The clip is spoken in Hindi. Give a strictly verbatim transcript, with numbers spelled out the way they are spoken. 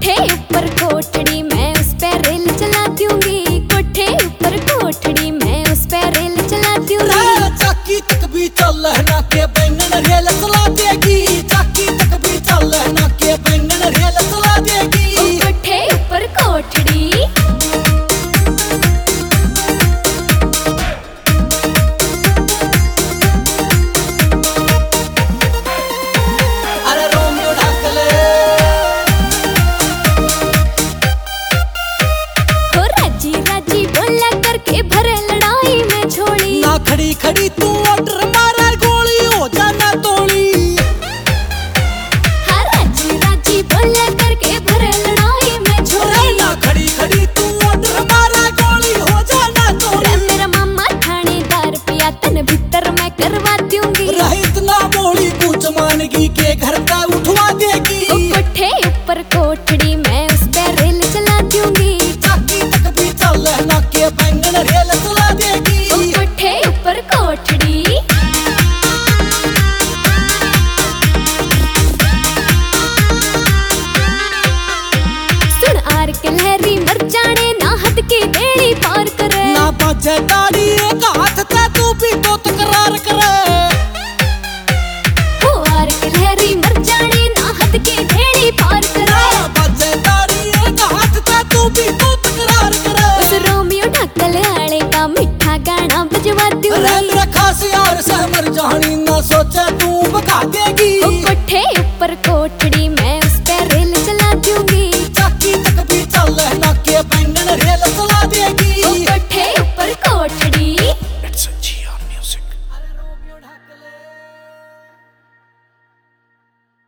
कोठे ऊपर कोठड़ी मैं उस पे रेल चला दूंगी, कोठे ऊपर कोठड़ी मैं उस पे रेल चला दूंगी। चाकी तक भी चल ना के बैंगन रेल चला देगी, चाकी तक भी चल ना के बैंगन रेल चला देगी। कोठे ऊपर कोठड़ी खड़ी खड़ी तू ऑर्डर मारा गोली हो जाना तोड़ी। हाँ राजी राजी बोला करके भरे लड़ाई में छोड़ी। ना खड़ी खड़ी तू ऑर्डर मारा गोली हो जाना तोड़ी। मेरा मामा थानेदार पिया तन भीतर मैं करवा दूंगी। रहित ना बोली पूछ मानगी के घर का उठवा देगी। कोठे ऊपर कोठड़ी मैं उस पे रेल चला दूंगी, चाकी तक भी चल ना के बैंगन रेल चला देगी। कोठे ऊपर कोठड़ी सुन आर के लहरी मर जाने ना हद की बेड़ी पार करे। ना बजे दाढ़ी एक हाथ ते तू भी तो तकरार करे। हो आर के लहरी मर जाने ना हद की बेड़ी पार करे। ना बजे दाढ़ी एक हाथ ते तू भी तो तकरार करे। उस रोमियो ढाकल आले का मीठा गाना बजवा दूंगी। खास यार से मर जानी ना सोचे तू भगा देगी।